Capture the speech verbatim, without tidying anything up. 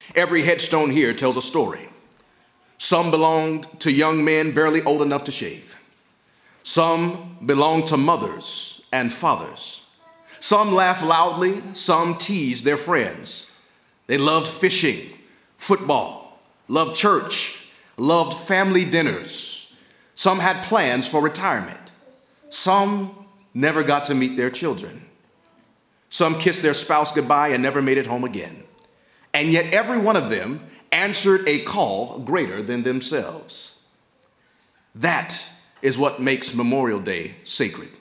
Every headstone here tells a story. Some belonged to young men barely old enough to shave. Some belonged to mothers and fathers. Some laughed loudly, some teased their friends. They loved fishing, football, loved church, loved family dinners. Some had plans for retirement. Some never got to meet their children. Some kissed their spouse goodbye and never made it home again. And yet every one of them answered a call greater than themselves. That is what makes Memorial Day sacred.